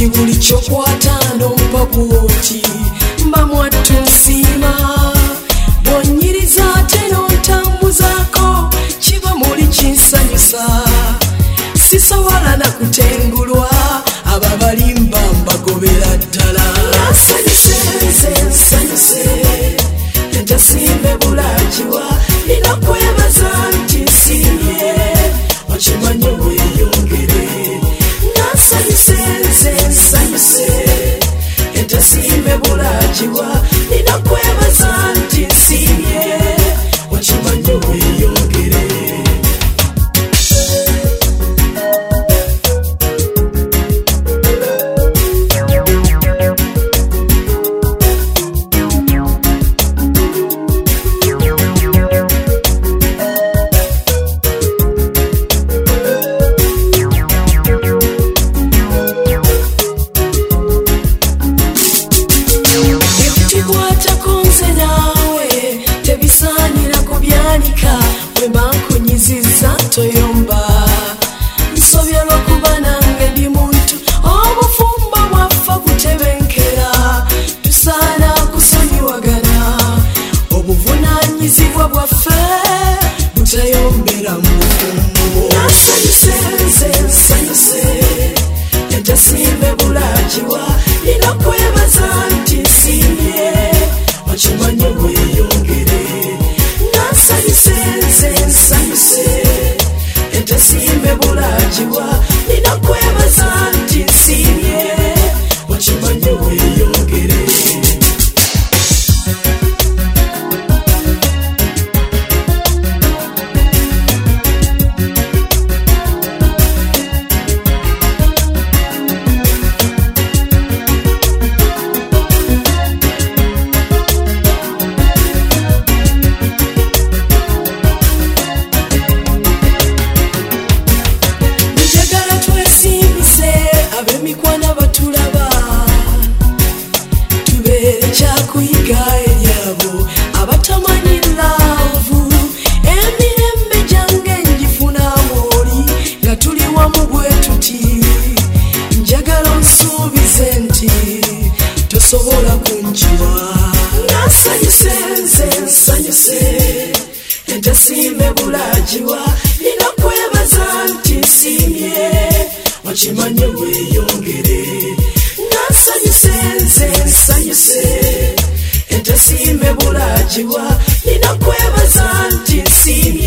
anti buli kyokwata nompa bwoti mba mwattu nsiima bonyiriza ate nontambuzaako kiba muli kinsanyusa sisobola nakutengulwa aba balimba mbagobera ddala nsanyuse entasimbe bulagiwa nina kwebaza nti nsiimye okimanyi weyongere nsanyuse entasimbe bulagiwa nina kwebaza nti nsiimye okimanyi weyongere toyomba nsobya lwokuba nange ndi muntu obufumbo bwaffe kutebenkera tusaana kusonyiwagana obuvunanyizibwa bwaffe butayombera mu bufumbo nsanyuse entasimbe bulagiwa nina kwebaza nti nsiimye okimanyi weyongere nsanyuse entasimbe bulagiwa nina kwebaza nti nsiimye okimanyi weyongere abemikwana batulaba tubeere kyakuyiga eryabo abatamanyi laavu emirembe gyange njifuna mwoli nga tuli wamu bwe tuti njagala onsuubize nti tosobola kunjiwa nsanyuse entasimbe bulagiwa nina kwebaza nti nsiimye okimanyi weyongere nsanyuse entasimbe bulagiwa nina kwebaza nti nsiimye